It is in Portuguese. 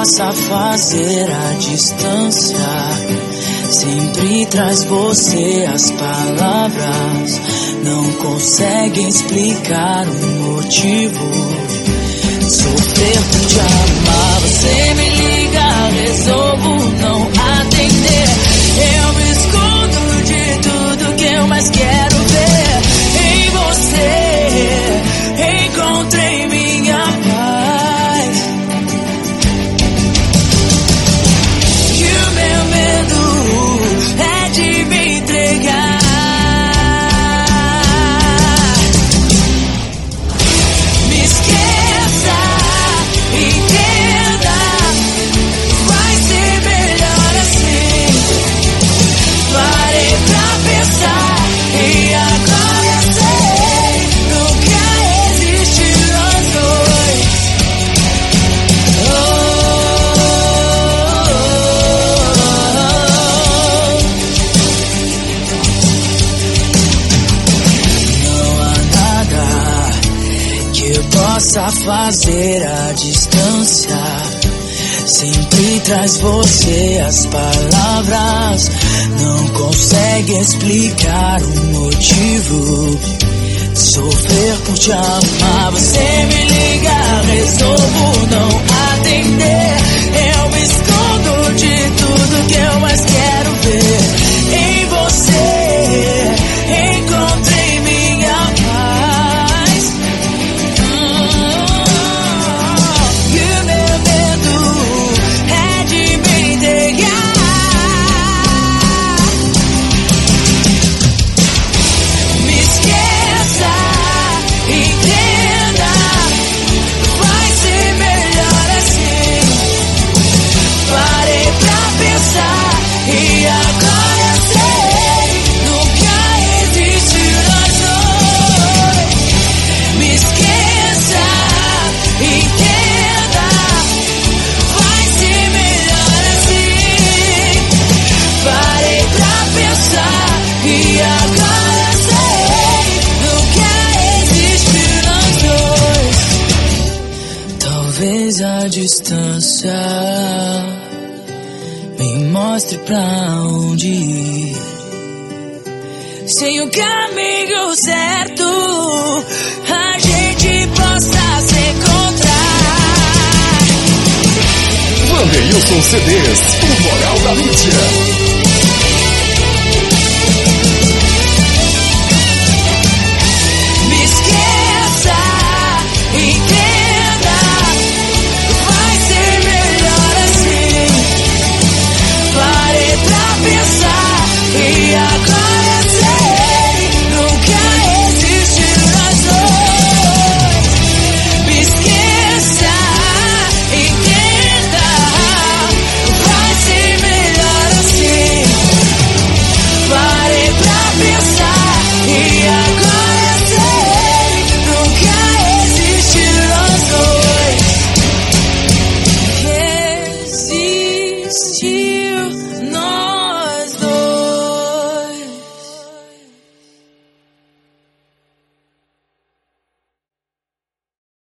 possa fazer a distância sempre traz você as palavras. Não consegue explicar o motivo. Sofrer por te amar. Você me liga, resolvo não atender. Eu me escondo de tudo que eu mais quero ver. Em você encontrei minha paz. E o meu medo é de me entregar. Me esqueça, entenda, vai ser melhor assim. Parei pra pensar e agora sei, nunca existe nós dois. Não há nada que eu possa fazer à distância. Sempre traz você as palavras. Não consegue explicar o motivo. Sofrer por te amar. Você me liga, resolvo não atender. Eu me escondo de tudo que eu mais quero ver. Em você encontrei minha paz. E o meu medo é de me entregar. Me esqueça, entenda, vai ser melhor assim. Parei pra pensar e agora sei, nunca existe nós dois. Me esqueça, entenda, vai ser melhor assim. Parei pra pensar e agora sei, nunca existe nós dois. Talvez a distância me mostre pra onde ir. Sem o caminho certo, a gente possa se encontrar. Wanderlson CDs, o moral